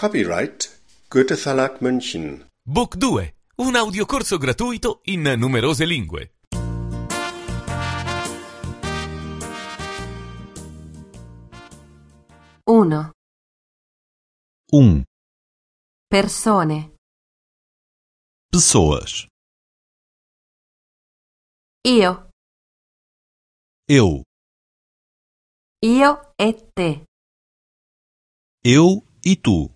Copyright Goethe Verlag München. Book 2, un audiocorso gratuito in numerose lingue. Uno. Persone. Pessoas. Io. Eu E te. e tu.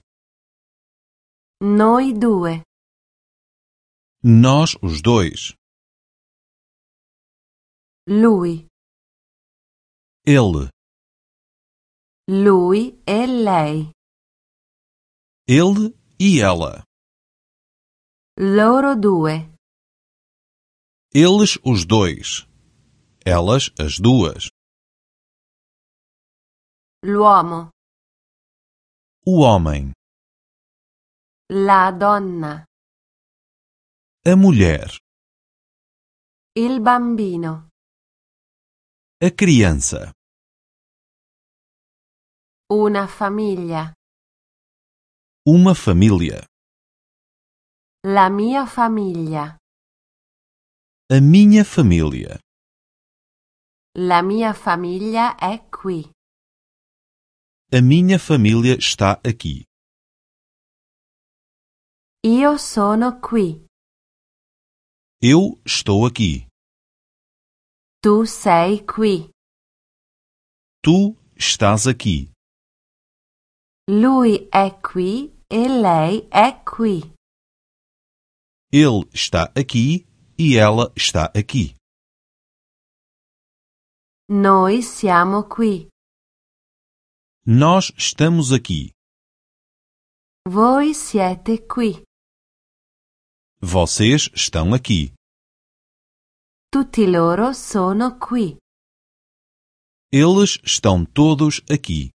Noi due. Nós os dois. Lui. Ele. Lui e lei. Ele e ela. Loro due. Eles os dois. Elas as duas. L'uomo. O homem. La donna. A mulher. Il bambino. A criança. Una famiglia. Uma família. La mia famiglia. A minha família. La mia famiglia è qui. A minha família está aqui. Io sono qui. Eu estou aqui. Tu sei qui. Tu estás aqui. Lui è qui e lei è qui. Ele está aqui e ela está aqui. Noi siamo qui. Nós estamos aqui. Voi siete qui. Vocês estão aqui. Tutti loro sono qui. Eles estão todos aqui.